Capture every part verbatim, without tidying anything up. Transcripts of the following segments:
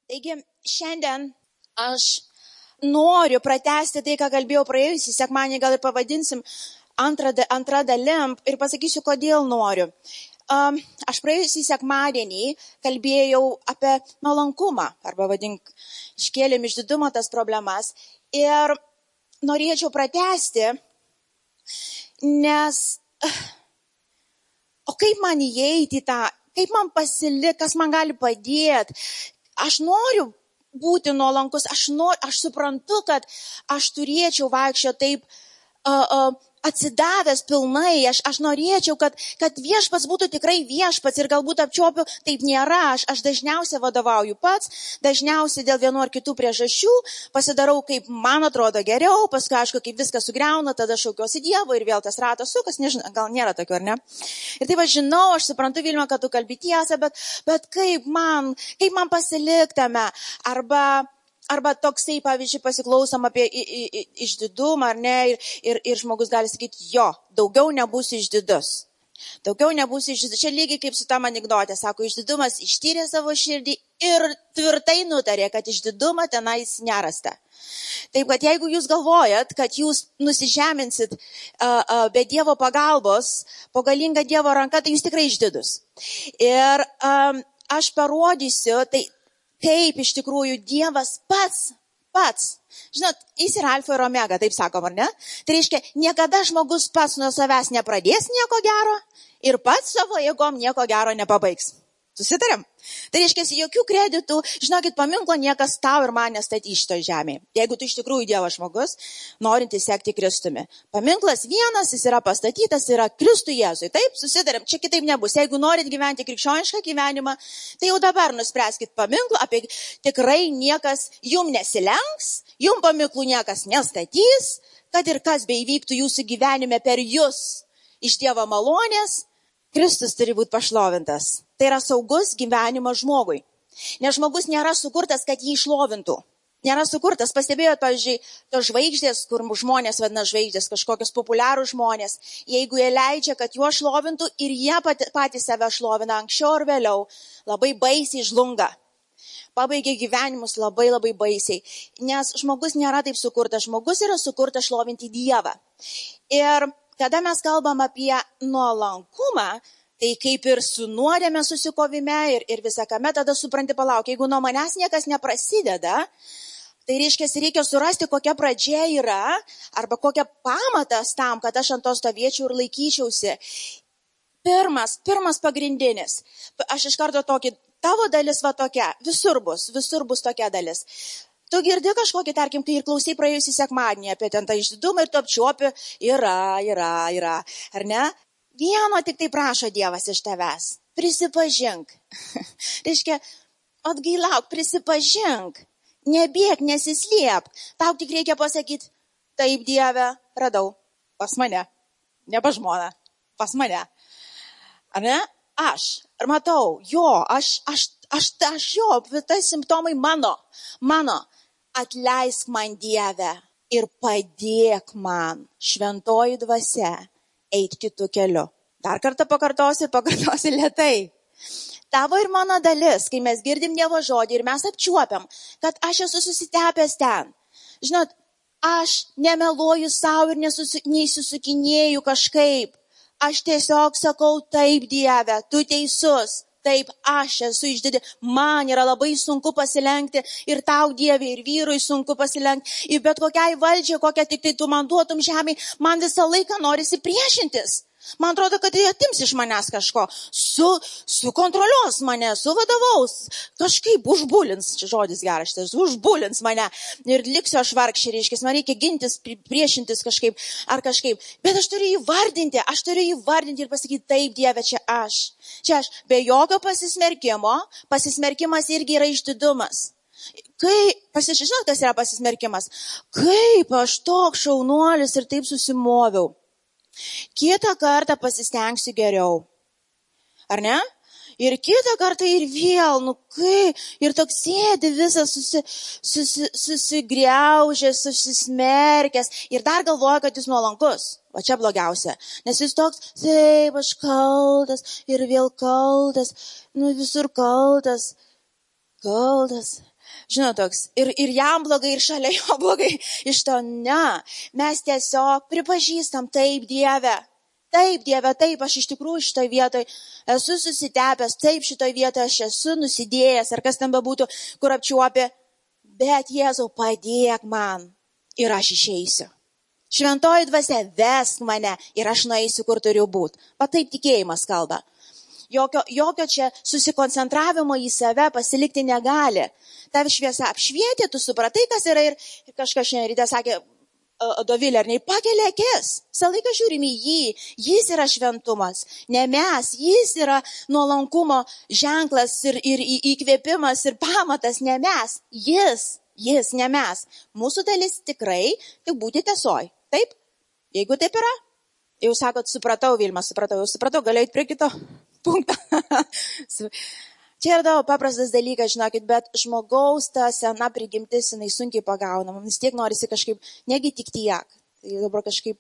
Taigi šiandien aš noriu pratęsti tai, ką kalbėjau praėjusį sekmadienį, gal ir pavadinsim antrą, antrą dalim ir pasakysiu, kodėl noriu. Um, aš praėjusį sekmadienį kalbėjau apie nuolankumą, arba vadink, iškėlėm išdidumą tas problemas ir norėčiau pratęsti, nes o kaip man įeiti į tą, kaip man pasilikti, kas man gali padėti. Aš noriu būti nuolankus, aš, nor, aš suprantu, kad aš turėčiau vaikščioti taip uh, uh, atsidavęs pilnai, aš, aš norėčiau, kad, kad viešpats būtų tikrai viešpats ir galbūt apčiuopiu, taip nėra, aš, aš dažniausiai vadovauju pats, dažniausiai dėl vienu ar kitų priežasčių pasidarau, kaip man atrodo geriau, paskui aišku, kaip viskas sugriauna, tada šaukiuosi Dievo ir vėl tas ratas sukas, nežinau, gal nėra tokio, ar ne? Ir taip aš žinau, aš suprantu, Vilma, kad tu kalbi tiesą, bet, bet kaip man, kaip man pasiliktame, arba... Arba toksai, pavyzdžiui, pasiklausom apie išdidumą, ar ne, ir, ir, ir žmogus gali sakyti, jo, daugiau nebus išdidus. Daugiau nebus išdidus. Čia lygiai kaip su tam anekdotė, sako, išdidumas ištyrė savo širdį ir tvirtai nutarė, kad išdidumą tenais nerasta. Taip, kad jeigu jūs galvojat, kad jūs nusižeminsit uh, uh, be Dievo pagalbos, po galingą Dievo ranką, tai jūs tikrai išdidus. Ir um, aš parodysiu, tai kaip iš tikrųjų Dievas pats, pats, žinot, jis yra alfa ir omega, taip sakom, ar ne? Tai reiškia, niekada žmogus pats nuo savęs nepradės nieko gero ir pats savo jėgom nieko gero nepabaigs. Susitarėm? Tai reiškia, jokių kreditų, žinokit, paminklo niekas tau ir man nestatys šitoj žemėje. Jeigu tu iš tikrųjų Dievo žmogus, norintis sekti Kristumi. Paminklas vienas, jis yra pastatytas, yra Kristui Jėzui. Taip, susitarėm, čia kitaip nebus. Jeigu norit gyventi krikščionišką gyvenimą, tai jau dabar nuspręskit paminklą, apie tikrai niekas jum nesilenks, jum paminklų niekas nestatys, kad ir kas beįvyktų jūsų gyvenime per jūs iš Dievo malonės, Kristus turi būti pašlovintas. Tai yra saugus gyvenimas žmogui. Nes žmogus nėra sukurtas, kad jį išlovintų. Nėra sukurtas. Pastebėjot, pavyzdžiui, tos žvaigždės, kur žmonės vadina žvaigždės, kažkokios populiarūs žmonės. Jeigu jie leidžia, kad juos šlovintų ir jie patys save šlovina anksčiau ar vėliau, labai baisiai žlunga. Pabaigia gyvenimus labai labai baisiai. Nes žmogus nėra taip sukurtas. Žmogus yra sukurtas šlovinti Dievą. Ir kada mes kalbam apie nuolankumą, tai kaip ir su nuodėme susikovime ir, ir visą kame, tada supranti, palauk, jeigu nuo manęs niekas neprasideda, tai reiškia, reikia surasti, kokia pradžia yra, arba kokia pamatas tam, kad aš ant to stovėčiau ir laikyčiausi. Pirmas, pirmas pagrindinis, aš iš karto tokį, tavo dalis va tokia, visur bus, visur bus tokia dalis. Tu girdi kažkokį, tarkim, kai ir klausai praėjusį sekmadienį apie ten tą išdidumą ir tu apčiuopi, yra, yra, yra, ar ne? Vieno tik tai prašo Dievas iš tavęs. Prisipažink. Reiškia, atgailauk, prisipažink. Nebėk, nesislėp. Tau tik reikia pasakyti, taip Dieve, radau. Pas mane. Ne pas žmoną. Pas mane. Ar ne? Aš. Ir matau, jo, aš, aš, aš, aš jo, tai simptomai mano. Mano. Atleisk man Dieve ir padėk man, šventoji dvasia, eit kitų keliu. Dar kartą pakartosiu ir pakartosiu lėtai. Tavo ir mano dalis, kai mes girdim Dievo žodį ir mes apčiuopiam, kad aš esu susitepęs ten. Žinot, aš nemeluoju savo ir nesusi, neįsisukinėju kažkaip. Aš tiesiog sakau, taip Dieve, tu teisus. Taip, aš esu išdidi, man yra labai sunku pasilenkti ir tau Dieve ir vyrui sunku pasilenkti. Ir bet kokiai valdžiai, kokią tik tai tu man duotum žemėj, man visą laiką norisi priešintis. Man atrodo, kad jie atims iš manęs kažko, su, sukontroliuos mane, suvadovaus, kažkaip užbulins, čia žodis geras, šitas, užbulins mane ir liksiu aš vargšė, reiškia, man reikia gintis, priešintis kažkaip ar kažkaip. Bet aš turiu įvardinti, aš turiu įvardinti ir pasakyti, taip Dieve, čia aš, čia aš, be jokio pasismerkimo, pasismerkimas irgi yra išdidumas. Kai, pasižinot, kas yra pasismerkimas, kaip aš toks šaunuolis ir taip susimoviau. Kitą kartą pasistengsiu geriau. Ar ne? Ir kitą kartą ir vėl, nu kai, ir toks sėdi visas susi, susi, susigriaužęs, susismerkęs ir dar galvoja, kad jis nuolankus. O čia blogiausia, nes jis toks, taip, aš kaltas ir vėl kaltas, nu visur kaltas. kaltas. Žinot, toks, ir, ir jam blogai, ir šalia jo blogai. Iš to ne. Mes tiesiog pripažįstam, taip, Dieve. Taip, Dieve, taip, aš iš tikrųjų šitoj vietoj esu susitepęs, taip, šitoj vietoj aš esu nusidėjęs, ar kas ten bebūtų, kur apčiuopė. Bet Jėzau, padėk man ir aš išeisiu. Šventoji dvasia vesk mane ir aš nueisiu, kur turiu būti. Va taip tikėjimas kalba. Jokio, jokio čia susikoncentravimo į save pasilikti negali. Tav šviesa apšvietė, tu supratai, kas yra ir kažkas šiandien ryte sakė, Dovilė, ar nei pakelia akis. Visą laiką žiūrim į jį. Jis yra šventumas. Ne mes. Jis yra nuolankumo ženklas ir, ir įkvėpimas ir pamatas. Ne mes. Jis. Jis, ne mes. Mūsų dalis tikrai tik būti tiesoj. Taip? Jeigu taip yra, jau sakot, supratau, Vilma, supratau, jau supratau, galiu eiti prie kito punkto. Čia yra tavo paprastas dalykas, žinokit, bet žmogaus ta sena prigimtis, jinai sunkiai pagaunama. Vis tiek norisi kažkaip, negi tik tiek. Tai dabar kažkaip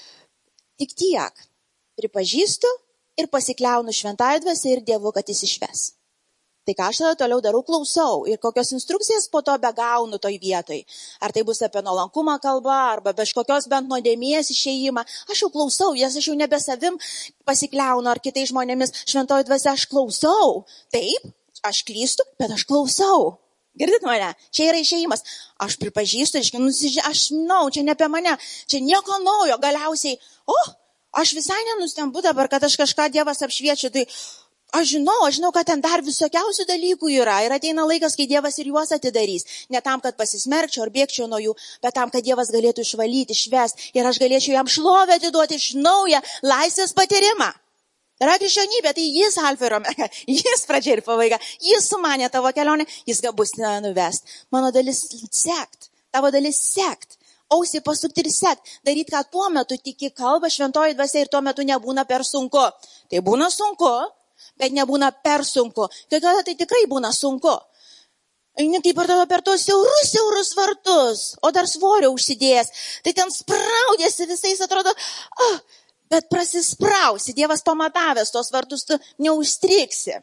tik tiek. Pripažįstu ir pasikliaunu šventąja dvasia ir Dievu, kad jis išves. Tai ką aš tada toliau darau, klausau. Ir kokios instrukcijas po to begaunu toj vietoj. Ar tai bus apie nuolankumą kalba, arba kažkokios bent nuodėmės išėjimą. Aš jau klausau, jas aš jau nebe savim pasikliaunu ar kitais žmonėmis. Šventoji dvasia, aš klausau. Taip, aš klystu, bet aš klausau. Girdit mane? Čia yra išėjimas. Aš pripažįstu, aš žinau, čia ne apie mane. Čia nieko naujo. Galiausiai, o, oh, aš visai nenustembu dabar, kad aš kažką Dievas apšviečia. Tai aš žinau, aš žinau, kad ten dar visokiausių dalykų yra. Ir ateina laikas, kai Dievas ir juos atidarys. Ne tam, kad pasismerkčiau ar bėgčiau nuo jų, bet tam, kad Dievas galėtų išvalyti, išvesti. Ir aš galėčiau jam šlovę atiduoti iš naują laisvės patyrimą. Yra krikščionybė, tai jis alfa ir omega, jis pradžia ir pabaiga, jis sumanė tavo kelionę, jis gabus nuvest. Mano dalis sekt, tavo dalis sekt, ausį pasukti ir sekt, daryti, ką tuo metu tiki kalba šventoji dvasia ir tuo metu nebūna per sunku. Tai būna sunku, bet nebūna per sunku. Kai kada tai tikrai būna sunku. Eini kaip per, per tos siaurus, siaurus vartus, o dar svorio užsidėjęs, tai ten spraudėsi visais, atrodo, oh, bet prasisprausi, Dievas pamatavęs tos vartus, tu neužstriksi,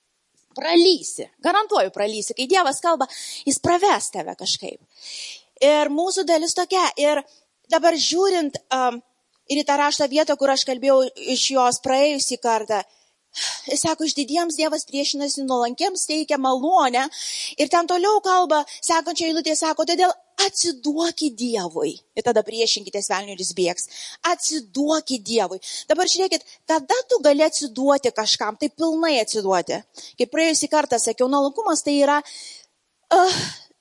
pralysi, garantuoju pralysi, kai Dievas kalba, jis praves tave kažkaip. Ir mūsų dalis tokia, ir dabar žiūrint um, ir į tą raštą vietą, kur aš kalbėjau iš jos praėjusį kartą, jis sako, iš didiems Dievas priešinasi nuolankiems, teikia malonę, ir ten toliau kalba, sekančia eilutė sako, todėl atsiduoki Dievui. Ir tada priešinkitės velniui ir jis bėgs. Atsiduoki Dievui. Dabar žiūrėkit, kada tu gali atsiduoti kažkam, tai pilnai atsiduoti. Kaip praėjusį kartą sakiau, nuolankumas tai yra uh,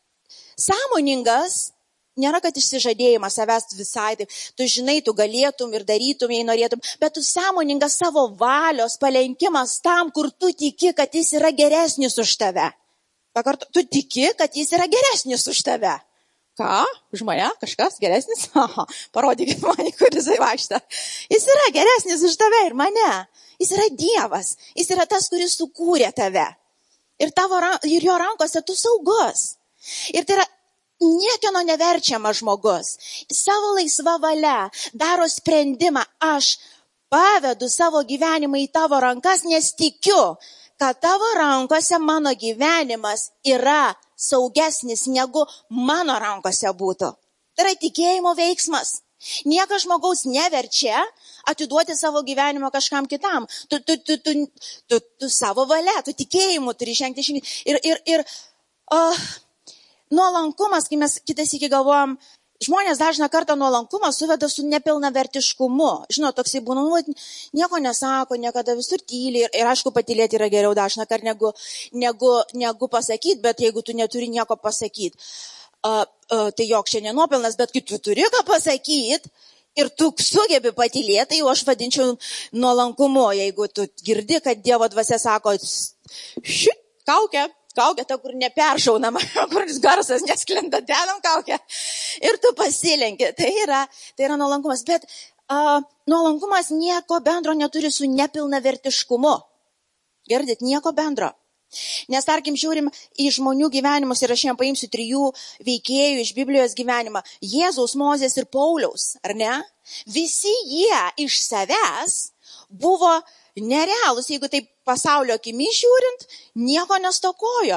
sąmoningas, nėra, kad išsižadėjimas savęs visai taip. Tu žinai, tu galėtum ir darytum, jei norėtum, bet tu sąmoningas savo valios palenkimas tam, kur tu tiki, kad jis yra geresnis už tave. Pakartu, tu tiki, kad jis yra geresnis už tave. Ką? Už mane? Kažkas geresnis? Aha, parodykit man, kur jisai vaikšta. Jis yra geresnis už tave ir mane. Jis yra Dievas. Jis yra tas, kuris sukūrė tave. Ir, tavo, ir jo rankose tu saugus. Ir tai yra niekieno neverčiamas žmogus. Savo laisva valia daro sprendimą. Aš pavedu savo gyvenimą į tavo rankas, nes tikiu, kad tavo rankose mano gyvenimas yra saugesnis, negu mano rankose būtų. Tai yra tikėjimo veiksmas. Niekas žmogaus neverčia atiduoti savo gyvenimą kažkam kitam. Tu, tu, tu, tu, tu, tu savo valia, tu tikėjimu turi žengti žengti. Ir, ir, ir uh, nuolankumas, kai mes kitas iki galvojam, žmonės dažną kartą nuolankumą suveda su nepilnavertiškumu. Žinot, toksai būna, nu, nieko nesako, niekada visur tyli. Ir, ir aišku, patylėti yra geriau dažną kartą negu, negu, negu pasakyti, bet jeigu tu neturi nieko pasakyti, uh, uh, tai jok čia nenuopelnas, bet kai tu turi ką pasakyti ir tu sugebi patylėti, tai jau aš vadinčiau nuolankumu. Jeigu tu girdi, kad Dievo dvasia sako, šit, kaukia. Kaukė ta, kur neperšaunama, kur garsas nesklenda, dedam kaukę. Ir tu pasilenki. Tai yra, tai yra nuolankumas. Bet uh, nuolankumas nieko bendro neturi su nepilnavertiškumu. Girdit, nieko bendro. Nes, tarkim, žiūrim į žmonių gyvenimus ir aš jam paimsiu trijų veikėjų iš Biblijos gyvenimą. Jėzaus, Mozės ir Pauliaus, ar ne? Visi jie iš savęs buvo nerealūs, jeigu taip pasaulio akimis žiūrint, nieko nestokojo.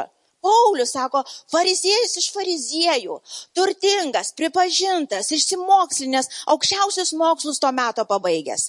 Paulius sako, fariziejus iš fariziejų, turtingas, pripažintas, išsimokslinęs, aukščiausius mokslus to meto pabaigęs,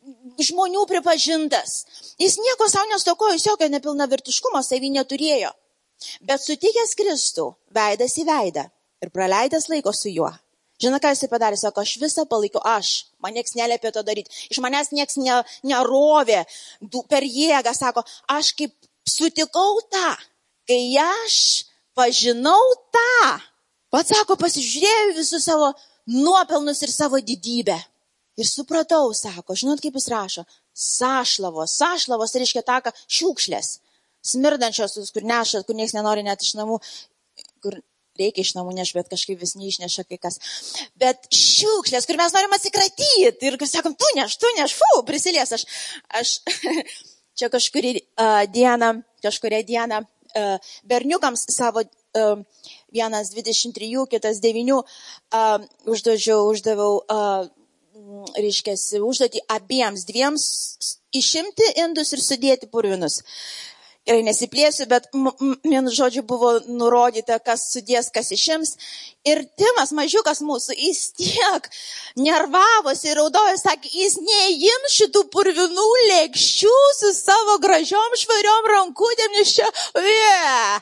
žmonių pripažintas. Jis nieko savo nestokojo, jis jokio nepilnavertiškumo savy neturėjo. Bet sutikęs Kristų, veidas į veidą ir praleidęs laiko su juo. Žinai, ką jisai padarė, sako, aš visą palaikiau, aš, man nieks neliepė to daryti, iš manęs nieks ne, nerovė per jėgą, sako, aš kaip sutikau tą, kai aš pažinau tą. Pats sako, pasižiūrėjau visus savo nuopelnus ir savo didybę. Ir supratau, sako, žinot, kaip jis rašo, sašlavos, sašlavos, tai reiškia tą, šiukšlės, smirdančios, kur neša, kur nieks nenori net iš namų, kur reikia iš namų neš, bet kažkaip vis neišneša kai kas. Bet šiukšlės, kur mes norim atsikratyti ir sakom, tu neš, tu neš, fu, prisilies. Aš, aš čia kažkurį uh, dieną, kažkurį dieną uh, berniukams savo uh, vienas dvidešimt trijų, kitas devynių uh, uždaviau, uždaviau uh, reiškiasi, užduoti abiems dviems išimti indus ir sudėti purvinus. Gerai, nesiplėsiu, bet vienu žodžiu buvo nurodyta, kas sudės, kas išims. Ir Timas, mažiukas mūsų, jis tiek nervavosi ir raudojo, sakė, jis neįims šitų purvinų lėkščių su savo gražiom švariom rankutėm, nes čia, vė.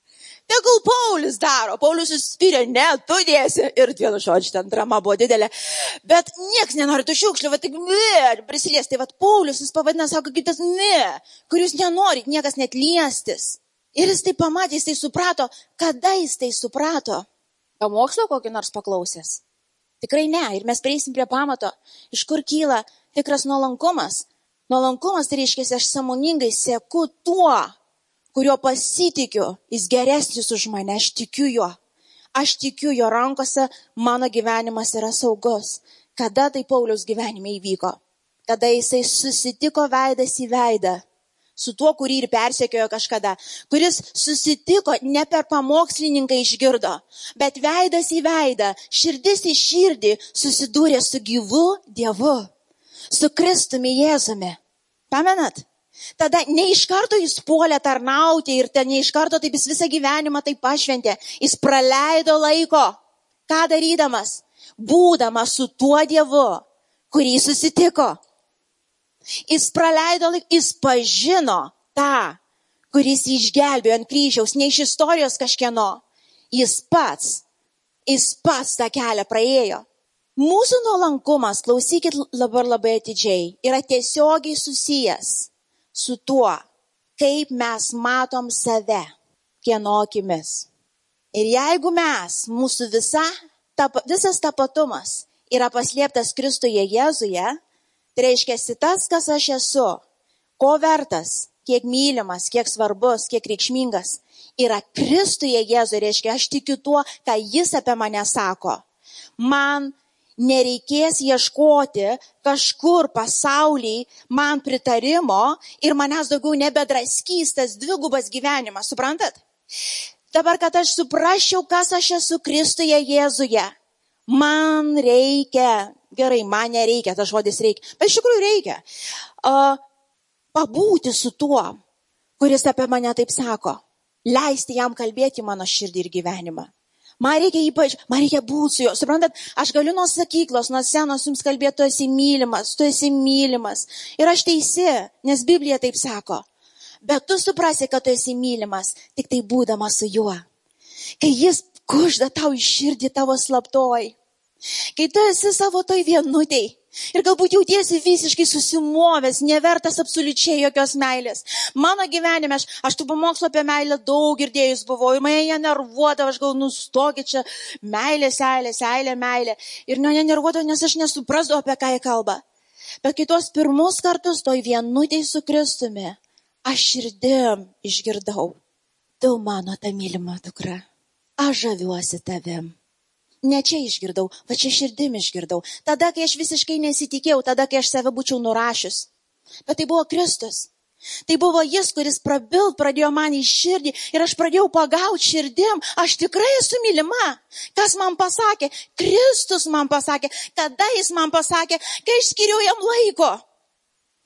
Tegul Paulius daro. Paulius suspyrė, ne, tu dėsi. Ir vienu žodžiu, ten drama buvo didelė. Bet nieks nenori tų šiukšlių, va tik, ne, prisiliesti. Tai va, Paulius jis pavadina, sako, kaip tas, ne, kur jūs nenorit, niekas net liestis. Ir jis tai pamatė, jis tai suprato. Kada jis tai suprato? Pamokslo kokį nors paklausęs? Tikrai ne. Ir mes prieisim prie pamato, iš kur kyla tikras nuolankumas. Nuolankumas tai reiškia, aš sąmoningai seku tuo, kurio pasitikiu, jis geresnis už mane, aš tikiu juo. Aš tikiu jo rankose, mano gyvenimas yra saugus. Kada tai Pauliaus gyvenime įvyko? Kada jisai susitiko veidas į veidą su tuo, kurį ir persekiojo kažkada. Kuris susitiko, ne per pamokslininką išgirdo, bet veidas į veidą, širdis į širdį susidūrė su gyvu Dievu, su Kristumi Jėzumi. Pamenat? Tada ne iš karto jis puolė tarnauti ir ten ne iš karto taip jis visą gyvenimą taip pašventė. Jis praleido laiko. Ką darydamas? Būdamas su tuo Dievu, kurį susitiko. Jis praleido laiko, jis pažino tą, kuris išgelbėjo ant kryžiaus, ne iš istorijos kažkieno. Jis pats, jis pats tą kelią praėjo. Mūsų nuolankumas, klausykit dabar labai atidžiai, yra tiesiogiai susijęs su tuo, kaip mes matom save, kieno akimis. Ir jeigu mes, mūsų visa, tap, visas tapatumas yra paslėptas Kristuje Jėzuje, tai reiškia tas, kas aš esu, ko vertas, kiek mylimas, kiek svarbus, kiek reikšmingas, yra Kristuje Jėzuje, reiškia aš tikiu tuo, ką jis apie mane sako. Man nereikės ieškoti kažkur pasaulyje man pritarimo ir manęs daugiau nebedraskys tas dvigubas gyvenimas, suprantat? Dabar, kad aš suprasčiau, kas aš esu Kristuje Jėzuje, man reikia, gerai, man nereikia, tas žodis reikia, bet iš tikrųjų reikia, uh, pabūti su tuo, kuris apie mane taip sako, leisti jam kalbėti mano širdį ir gyvenimą. Man reikia ypač, man reikia būti su juo. Suprantat, aš galiu nuo sakyklos, nuo senos jums kalbėti, tu esi mylimas, tu esi mylimas. Ir aš teisi, nes Biblija taip sako. Bet tu suprasi, kad tu esi mylimas, tik tai būdamas su juo. Kai jis kužda tau į širdį tavo slaptoj. Kai tu esi savo toj vienutėj. Ir galbūt jautiesi visiškai susimovęs, nevertas absoliučiai jokios meilės. Mano gyvenime, aš, aš tų pamokslo apie meilę daug girdėjus buvau, ir mane jie nervuodavo, aš gal nustokit čia meilė, seilė, seilė, meilė. Ir mane nervuodavo, nes aš nesuprasdavau, apie ką jie kalba. Bet kai tuos pirmus kartus toj vienutėj su Kristumi, aš širdim išgirdau, tu mano ta mylima dukra, aš žaviuosi tavim. Ne čia išgirdau, va čia širdim išgirdau. Tada, kai aš visiškai nesitikėjau, tada, kai aš save būčiau nurašius. Bet tai buvo Kristus. Tai buvo jis, kuris prabilt, pradėjo man į širdį ir aš pradėjau pagauti širdim. Aš tikrai esu mylima. Kas man pasakė? Kristus man pasakė. Kada jis man pasakė? Kai aš skiriau jam laiko.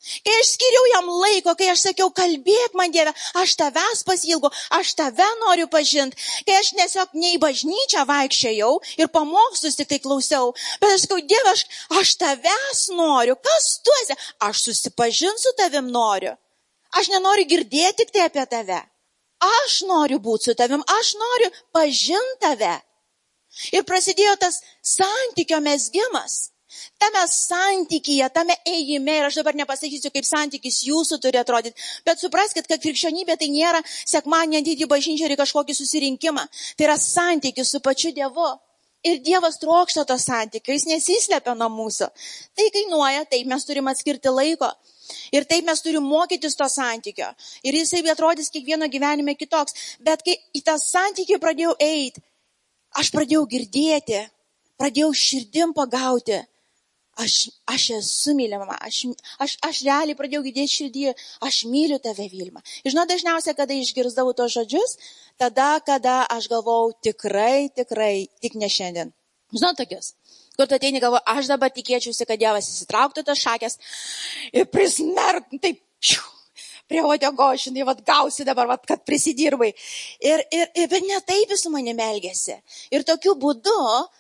Kai aš skiriau jam laiko, kai aš sakiau, kalbėk man Dieve, aš tavęs pasilgau, aš tave noriu pažinti. Kai aš tiesiog ne į bažnyčią vaikščiojau ir pamokslus tik tai klausiau, bet aš sakau, Dieve, aš, aš tavęs noriu. Kas tu esi? Aš susipažinti su tavim noriu. Aš nenoriu girdėti tik tai apie tave. Aš noriu būti su tavim, aš noriu pažinti tave. Ir prasidėjo tas santykio mezgimas. Tame santykyje, tame ėjime, ir aš dabar nepasakysiu, kaip santykis jūsų turi atrodyti, bet supraskite, kad krikščionybė tai nėra sekmadienį ateiti į bažnyčią ir kažkokį susirinkimą. Tai yra santykis su pačiu Dievu. Ir Dievas trokšta to santykio, jis nesislepia nuo mūsų. Tai kainuoja, taip mes turime atskirti laiko. Ir taip mes turime mokytis to santykio. Ir jisai atrodys kiekvieno gyvenime kitoks. Bet kai į tą santykį pradėjau eiti, aš pradėjau girdėti, pradėjau širdim pagauti. Aš, aš esu mylima, aš, aš, aš realiai pradėjau girdėti širdį, aš myliu tave, Vilma. Žinau, dažniausiai, kada išgirsdavau tos žodžius, tada, kada aš galvau, tikrai, tikrai, tik ne šiandien. Žinau, tokius, kur tu ateini galvo, aš dabar tikėčiausi, kad Dievas įsitrauktų tos šakės ir prismerk, taip, šiu, prie uodegos, žinai, vat gausi dabar, vat, kad prisidirbai. Ir, ir, ir, bet ne taip jis su manimi elgėsi. Ir tokiu būdu,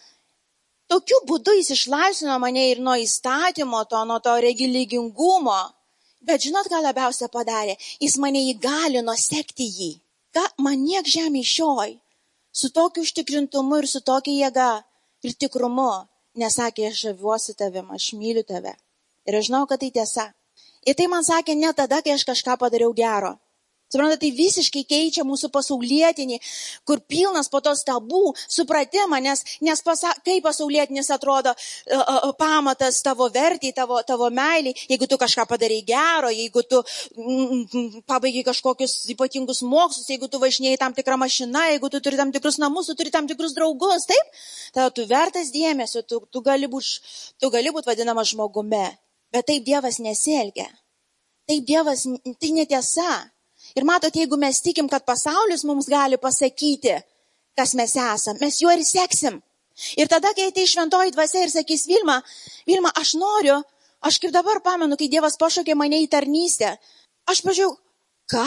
Tokiu būdu jis išlaisvino mane ir nuo įstatymo, to, nuo to religingumo. Bet žinot, ką labiausia padarė? Jis mane įgalino sekti jį. Ką man niek žemė šioj. Su tokiu užtikrintumu ir su tokia jėga ir tikrumu. Nesakė, aš žaviuosi tavim, aš myliu tave. Ir aš žinau, kad tai tiesa. Ir tai man sakė ne tada, kai aš kažką padariau gero. Suprantate, tai visiškai keičia mūsų pasaulietinį, kur pilnas po tos tabų supratimą, nes, nes pasa, kaip pasaulietinis atrodo uh, uh, pamatas tavo vertį, tavo, tavo meilį, jeigu tu kažką padarai gero, jeigu tu mm, pabaigai kažkokius ypatingus mokslus, jeigu tu važinėjai tam tikrą mašiną, jeigu tu turi tam tikrus namus, tu turi tam tikrus draugus, taip? Tada tu vertas dėmesio, tu, tu gali būti tu gali būt vadinamas žmogumi, bet taip Dievas nesielgia. Taip Dievas, tai netiesa. Ir matot, jeigu mes tikim, kad pasaulis mums gali pasakyti, kas mes esam, mes juo ir seksim. Ir tada, kai ateis šventoji dvasia ir sakys, Vilma, Vilma, aš noriu, aš kaip dabar pamenu, kai Dievas pašaukė mane į tarnystę, aš pažiūrėjau, ką?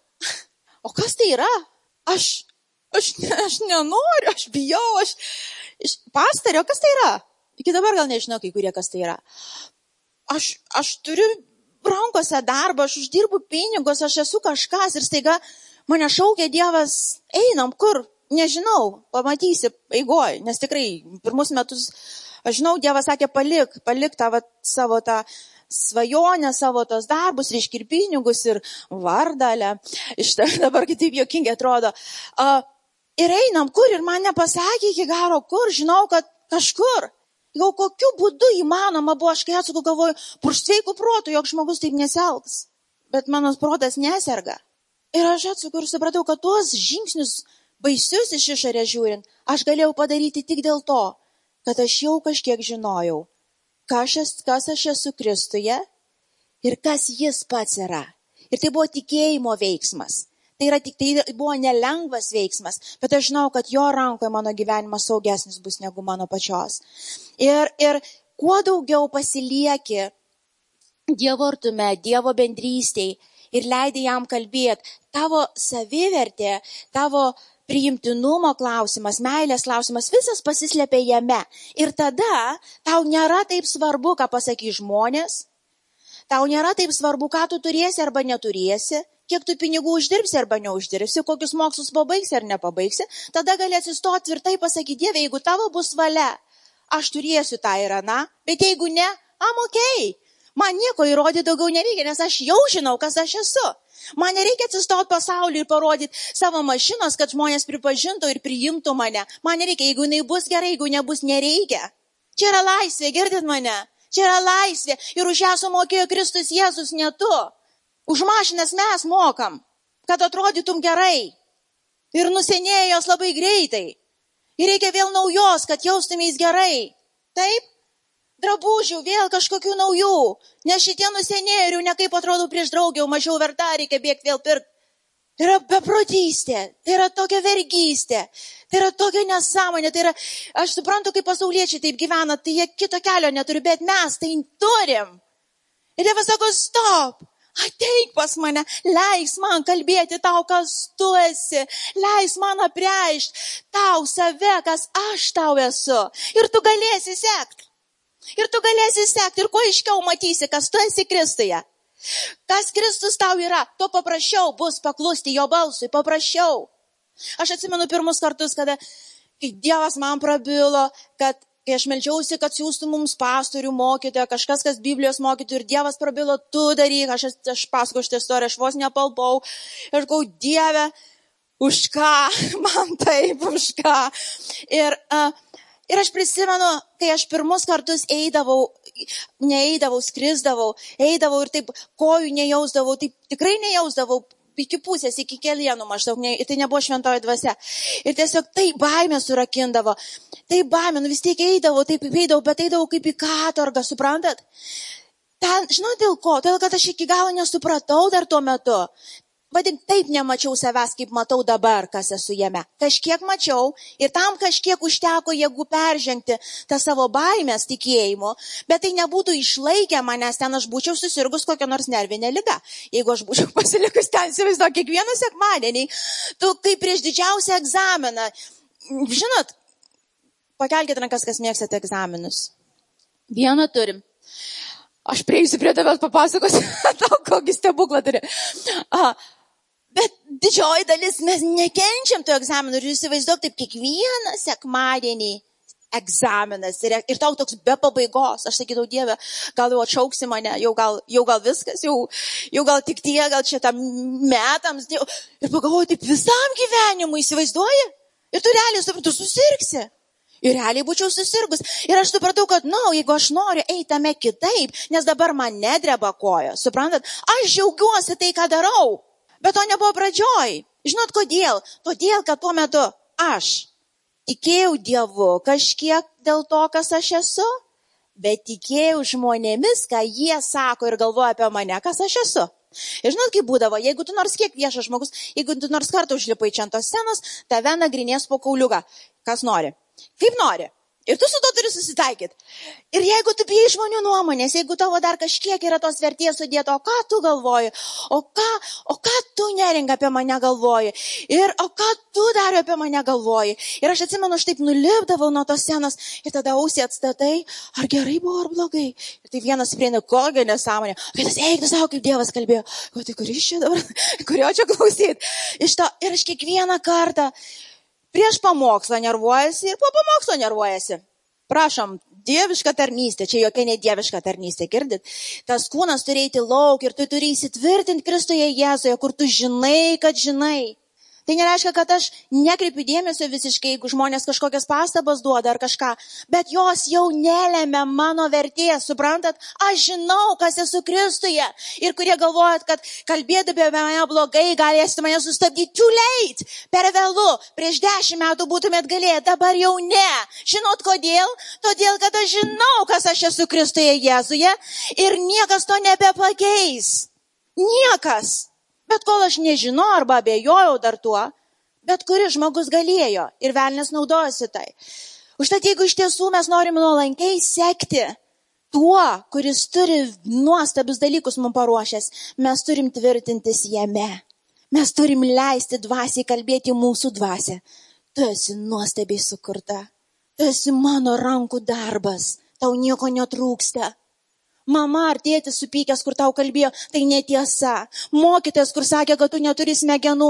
O kas tai yra? Aš, aš, aš nenoriu, aš bijau, aš, aš pastario, kas tai yra? Iki dabar gal nežinau, kai kurie, kas tai yra. Aš, aš turiu rankose darbą, aš uždirbu pinigus, aš esu kažkas ir staiga mane šaukia Dievas, einam kur, nežinau, pamatysi eigoj, nes tikrai pirmus metus, aš žinau, Dievas sakė, palik, palik tą vat, savo tą svajonę, savo tos darbus, reiškia ir pinigus, ir vardalę, iš tai dabar kitaip jokingai atrodo. Uh, ir einam kur, ir man nepasakė iki garo kur, žinau, kad kažkur. Jau kokiu būdu įmanoma buvo, aš kai atsakau galvoju, pur sveikų protų, jog žmogus taip nesielgs. Bet mano protas neserga. Ir aš atsakau ir supratau, kad tuos žingsnius baisius iš išorės žiūrint, aš galėjau padaryti tik dėl to, kad aš jau kažkiek žinojau, kas aš, kas aš esu Kristuje ir kas jis pats yra. Ir tai buvo tikėjimo veiksmas. Tai, yra, tai buvo nelengvas veiksmas, bet aš žinau, kad jo rankoje mano gyvenimas saugesnis bus negu mano pačios. Ir, ir kuo daugiau pasilieki Dievo artume, Dievo bendrystėj ir leidai jam kalbėti, tavo savivertė, tavo priimtinumo klausimas, meilės klausimas, visas pasislėpia jame. Ir tada tau nėra taip svarbu, ką pasakys žmonės, tau nėra taip svarbu, ką tu turėsi arba neturėsi, kiek tu pinigų uždirbsi arba neuždirbsi, kokius mokslus pabaigsi ar nepabaigsi, tada gali atsistoti tvirtai pasakyti, Dieve, jeigu tavo bus valia, aš turėsiu tą ir aną, bet jeigu ne, am okei, man nieko įrodyti daugiau nereikia, nes aš jau žinau, kas aš esu. Man nereikia atsistoti pasaulį ir parodyti savo mašinos, kad žmonės pripažintų ir priimtų mane. Man nereikia, jeigu jinai bus gerai, jeigu nebus, nereikia. Čia yra laisvė, girdit mane? Čia yra laisvė ir už ją sumokėjo Kristus Jėzus, ne tu. Už mašinas mes mokam, kad atrodytum gerai. Ir nusenėjo jos labai greitai. Ir reikia vėl naujos, kad jaustumės gerai. Taip? Drabužių, vėl kažkokių naujų. Nes šitie nusenėjo ir jau nekaip atrodo prieš draugę, mažiau verta, reikia bėgti vėl pirkti. Tai yra beprotystė, tai yra tokia vergystė, tai yra tokia nesąmonė, tai yra, aš suprantu, kaip pasauliečiai taip gyvena, tai jie kito kelio neturi, bet mes tai turim. Ir Dievas sako, stop, ateik pas mane, leis man kalbėti tau, kas tu esi, leis man apreikšti tau save, kas aš tau esu. Ir tu galėsi sekti. Ir tu galėsi sekti. Ir kuo aiškiau matysi, kas tu esi Kristuje. Kas Kristus tau yra, to paprasčiau bus paklusti jo balsui, paprasčiau. Aš atsimenu pirmus kartus, kada kai Dievas man prabilo, kad kai aš meldžiausi, kad siūstų mums pastorių mokytoją, kažkas, kas Biblijos mokytų, ir Dievas prabilo, tu daryk, aš, aš pasakau šitą istoriją, aš vos nepalpau, ir gau, Dieve, už ką, man taip, už ką. Ir, uh, ir aš prisimenu, kai aš pirmus kartus eidavau, neeidavau, skrisdavau, eidavau ir taip kojų nejausdavau, taip tikrai nejausdavau, iki pusės, iki kelienų maždaug, ne, tai nebuvo šventoji dvasia. Ir tiesiog tai baimė surakindavo, tai baimė, nu vis tiek eidavau, taip eidavau, bet eidavau kaip į katorgą, suprantat? Ten, žinau dėl ko, todėl kad aš iki galo nesupratau dar tuo metu. Vadink, taip nemačiau savęs, kaip matau dabar, kas esu jame. Kažkiek mačiau ir tam kažkiek užteko jėgų peržengti tą savo baimės tikėjimo, bet tai nebūtų išlaikę manęs, ten aš būčiau susirgus kokią nors nervinę ligą. Jeigu aš būčiau pasilikus ten, įsivaizduok, kiekvieną sekmadienį, tu kaip prieš didžiausią egzaminą, žinot, pakelkite rankas, kas mėgstate egzaminus. Vieną turim. Aš prieisiu prie tavęs papasakosiu, tau kokį stebuklą turi. Aha. Bet didžioji dalis mes nekenčiam tų egzaminų ir jūs įsivaizduok taip kiekvieną sekmadienį egzaminas ir, ir tau toks be pabaigos. Aš sakydavau, Dieve, gal jau atšauksi mane, jau gal, jau gal viskas, jau, jau gal tik tie, gal čia tam metams. Diev... Ir pagalvoju, taip visam gyvenimui įsivaizduoji ir tu realiai suprantu, susirgsi. Ir realiai būčiau susirgus. Ir aš supratau, kad, na, no, jeigu aš noriu eitame kitaip, nes dabar man nedreba koja, suprantat, aš džiaugiuosi tai, ką darau. Bet to nebuvo pradžioj. Žinot, kodėl? Todėl, kad tuo metu aš tikėjau Dievu kažkiek dėl to, kas aš esu, bet tikėjau žmonėmis, ką jie sako ir galvoja apie mane, kas aš esu. Ir žinot, kaip būdavo, jeigu tu nors kiek viešas žmogus, jeigu tu nors kartą užlipai čia ant tos scenos, tave nagrinės po kauliuką. Kas nori? Kaip nori. Ir tu su to turi susitaikyti. Ir jeigu tu bijai žmonių nuomonės, jeigu tavo dar kažkiek yra tos vertės sudėto, o ką tu galvoji, o ką, o ką tu neringa apie mane galvoji, ir o ką tu dar apie mane galvoji. Ir aš atsimenu, aš taip nulipdavau nuo tos scenos ir tada ausį atstatai, ar gerai buvo, ar blogai. Ir tai vienas prieina, kokia nesąmonė. Kitas, eik, tu savo, kaip Dievas kalbėjo. O tai kuris čia dabar, kurio čia klausyt. Iš to, ir aš kiekvieną kartą prieš pamokslą nervuojasi ir po pamokslo nervuojasi. Prašom, dieviška tarnystė, čia jokia ne dieviška tarnystė, girdit? Tas kūnas turi eiti lauk ir tu turi įsitvirtinti Kristuje Jėzuje, kur tu žinai, kad žinai. Tai nereiškia, kad aš nekreipiu dėmesio visiškai, jeigu žmonės kažkokias pastabas duoda ar kažką, bet jos jau nelemia mano vertės, suprantat? Aš žinau, kas esu Kristuje. Ir kurie galvojat, kad kalbėdami apie mane blogai, galėsite mane sustabdyti, too late, per vėlu, prieš dešimt metų būtumėt galėję, dabar jau ne. Žinot kodėl? Todėl, kad aš žinau, kas aš esu Kristuje Jėzuje ir niekas to nebepakeis. Niekas. Bet kol aš nežinau arba abejojau dar tuo, bet kuris žmogus galėjo ir velnias naudojosi tai. Užtat jeigu iš tiesų mes norim nuolankiai sekti tuo, kuris turi nuostabius dalykus mums paruošęs, mes turim tvirtintis jame. Mes turim leisti dvasiai kalbėti mūsų dvasią. Tu esi nuostabiai sukurta. Tu esi mano rankų darbas. Tau nieko netrūksta. Mama ar tėtis supykęs, kur tau kalbėjo, tai netiesa. Mokytojas, kur sakė, kad tu neturi smegenų,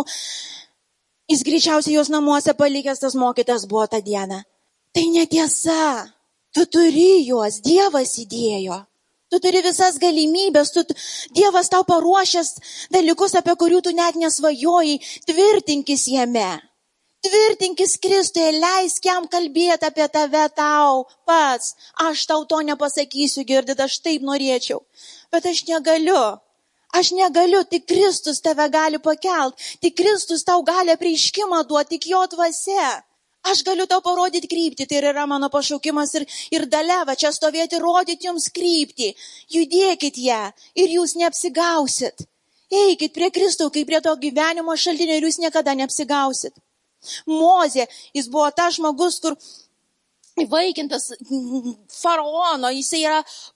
jis greičiausiai jos namuose palikęs, tas mokytojas buvo tą dieną. Tai netiesa. Tu turi juos, Dievas įdėjo. Tu turi visas galimybės, tu, Dievas tau paruošęs dalykus, apie kurių tu net nesvajojai, tvirtinkis jame. Tvirtinkis Kristuje, leisk jam kalbėti apie tave tau pats. Aš tau to nepasakysiu, girdit, aš taip norėčiau. Bet aš negaliu. Aš negaliu, tik Kristus tave gali pakelt. Tik Kristus tau gali apreiškimą duoti, tik jo dvasia. Aš galiu tau parodyti kryptį, tai yra mano pašaukimas ir, ir daleva čia stovėti, rodyti jums kryptį. Judėkit ją ir jūs neapsigausit. Eikit prie Kristaus, kaip prie to gyvenimo šaltinio ir jūs niekada neapsigausit. Mozė, jis buvo tas žmogus, kur įvaikintas faraono, jis yra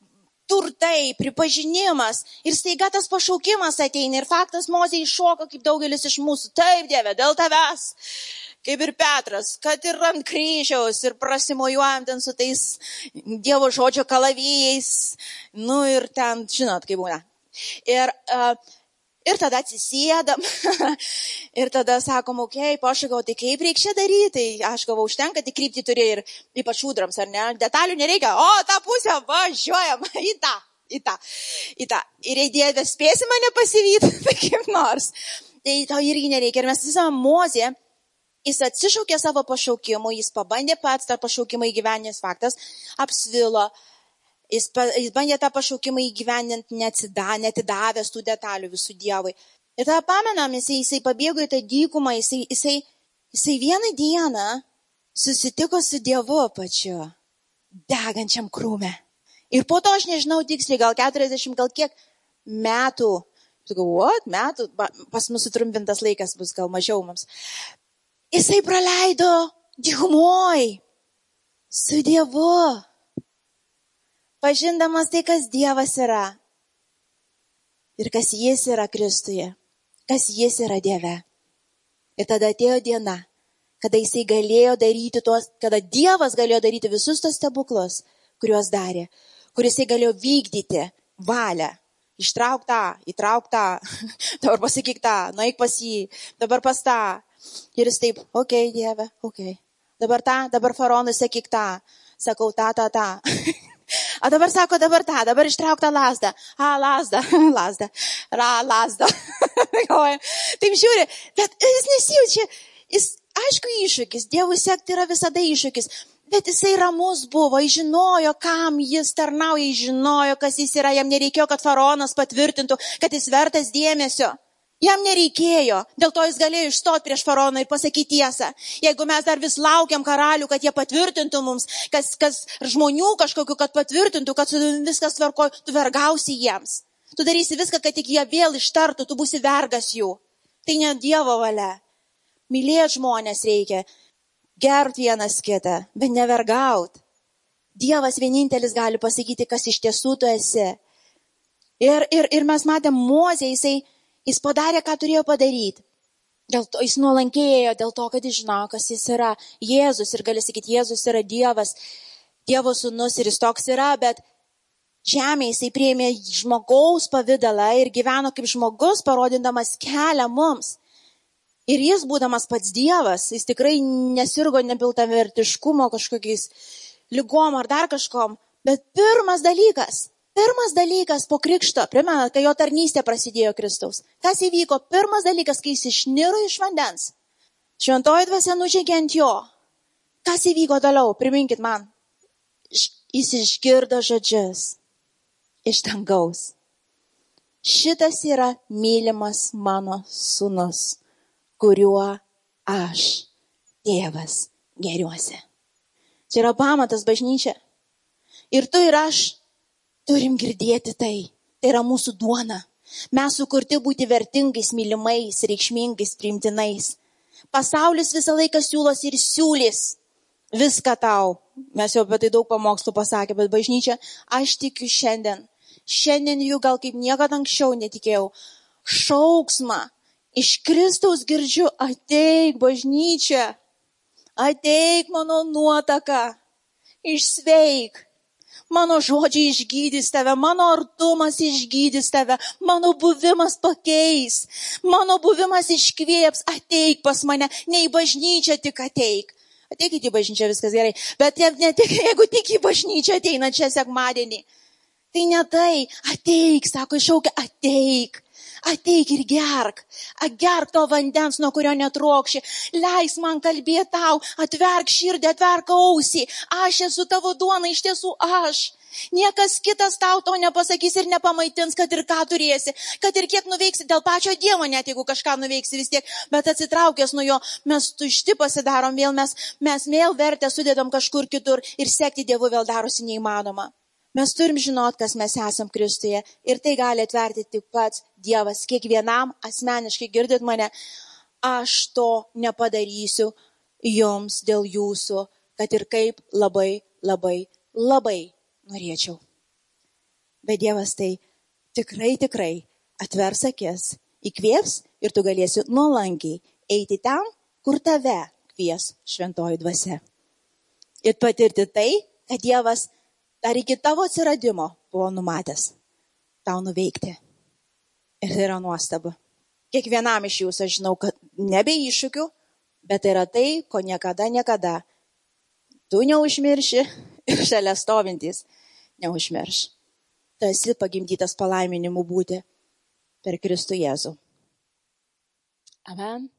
turtai, pripažinimas ir staiga tas pašaukimas ateina ir faktas Mozė iššoka kaip daugelis iš mūsų. Taip, Dieve, dėl tavęs, kaip ir Petras, kad ir ant kryžiaus ir prasimojuojam ten su tais Dievo žodžio kalavijais, nu ir ten, žinot, kaip būna. Ir, uh, ir tada atsisėdam ir tada sakom, okei, okay, pašakau, tai kaip reikia daryti, tai aš gavau užtenka, tai kryptį turi ir ypač šūdrams, ar ne, detalių nereikia, o tą pusę važiuojam į tą, į tą, į tą. Ir jei Dieve spėsi mane pasivyti, tai kaip nors, tai to irgi nereikia. Ir mes visą Mozė, jis atsišaukė savo pašaukimų, jis pabandė pats tą pašaukimą įgyvendinti, faktas, apsvilo. Jis, jis bandė tą pašaukimą įgyvendinti netidavęs tų detalių visų Dievui. Ir tada pamenam, jisai, jisai pabėgo į tą dykumą, jisai, jisai, jisai vieną dieną susitiko su Dievu pačiu, degančiam krūme. Ir po to aš nežinau tiksliai, gal keturiasdešimt, gal kiek metų, sakau, what, metų, pas mus sutrumpintas laikas bus, gal mažiau mums. Jisai praleido dykumoj su Dievu. Pažindamas tai, kas Dievas yra ir kas jis yra Kristuje, kas jis yra Dieve. Ir tada atėjo diena, kada jisai galėjo daryti tuos, kada Dievas galėjo daryti visus tos stebuklus, kuriuos darė, kur jisai galėjo vykdyti valią. Ištrauk tą, įtrauk tą, dabar pasakyk tą, nueik pas jį, dabar pas tą. Ir jis taip, okei, okay, Dieve, okei. Okay. Dabar tą, dabar faraonui sakyk tą, sakau tą, tą, tą. O dabar sako, dabar tą, dabar ištrauk tą lazdą. A, lazdą, lazdą, ra, lazdą. Taip žiūri, bet jis nesijaučia, jis, aišku, iššūkis, Dievui sekti yra visada iššūkis, bet jisai ramus buvo, jis žinojo, kam jis tarnauja, jis žinojo, kas jis yra, jam nereikėjo, kad faraonas patvirtintų, kad jis vertas dėmesio. Jam nereikėjo, dėl to jis galėjo išstoti prieš faraoną ir pasakyti tiesą. Jeigu mes dar vis laukiam karalių, kad jie patvirtintų mums, kas, kas žmonių kažkokiu, kad patvirtintų, kad viskas tvarko, tu vergausi jiems. Tu darysi viską, kad tik jie vėl ištartų, tu būsi vergas jų. Tai ne Dievo valia. Mylėti žmonės reikia, gerbti vienas kitą, bet nevergaut. Dievas vienintelis gali pasakyti, kas iš tiesų tu esi. Ir, ir, ir mes matėm Mozę, jisai Jis padarė, ką turėjo padaryti. Dėl to, jis nuolankėjo dėl to, kad jis žino, kas jis yra. Jėzus, ir gali sakyti, Jėzus yra Dievas, Dievo sūnus ir jis toks yra, bet žemėje jisai priėmė žmogaus pavidalą ir gyveno kaip žmogus, parodindamas kelią mums. Ir jis, būdamas pats Dievas, jis tikrai nesirgo nepiltavertiškumo kažkokiais ligom ar dar kažkom, bet pirmas dalykas, Pirmas dalykas po krikšto, primenat, kai jo tarnystė prasidėjo Kristaus. Kas įvyko? Pirmas dalykas, kai jis išniro iš vandens. Šventoji dvasia nužengė ant jo. Kas įvyko toliau? Priminkit man. Jis išgirdo žodžius iš dangaus. Šitas yra mylimas mano sūnus, kuriuo aš, Tėvas, geriuosi. Čia yra pamatas bažnyčia. Ir tu ir aš turim girdėti tai. Tai yra mūsų duona. Mes sukurti būti vertingais, mylimais, reikšmingais, priimtinais. Pasaulis visą laiką siūlos ir siūlys viską tau. Mes jau apie tai daug pamokslų pasakė, bet bažnyčia, aš tikiu šiandien. Šiandien jų gal kaip niekada anksčiau netikėjau. Šauksmą iš Kristaus girdžiu, ateik bažnyčia, ateik mano nuotaka, išsveik. Mano žodžiai išgydys tave, mano artumas išgydys tave, mano buvimas pakeis, mano buvimas iškvėps, ateik pas mane, ne į bažnyčią tik ateik. Ateikit į bažnyčią, viskas gerai, bet ne tik, jeigu tik į bažnyčią ateina čia sekmadienį, tai ne tai, ateik, sako, iššaukia, ateik. Ateik ir gerk, gerk to vandens, nuo kurio netrokši, leis man kalbėti tau, atverk širdį, atverk ausį, aš esu tavo duona, iš tiesų aš. Niekas kitas tau to nepasakys ir nepamaitins, kad ir ką turėsi, kad ir kiek nuveiksi dėl pačio Dievo, net jeigu kažką nuveiksi vis tiek, bet atsitraukęs nuo jo, mes tušti pasidarom vėl, mes, mes vėl vertę sudedam kažkur kitur ir sekti Dievu vėl darosi neįmanoma. Mes turim žinot, kas mes esam Kristuje ir tai gali atverti tik pats Dievas. Kiekvienam asmeniškai girdit mane, aš to nepadarysiu jums dėl jūsų, kad ir kaip labai, labai, labai norėčiau. Bet Dievas tai tikrai, tikrai atvers akis, įkvėps ir tu galėsi nuolankiai eiti ten, kur tave kvies šventoji dvasia. Ir patirti tai, kad Dievas dar iki tavo atsiradimo buvo numatęs tau nuveikti. Ir tai yra nuostabu. Kiekvienam iš jūsų aš žinau, kad nebe iššūkių, bet tai yra tai, ko niekada, niekada tu neužmirši ir šalia stovintys neužmirš. Tu esi pagimdytas palaiminimu būti per Kristų Jėzų. Amen.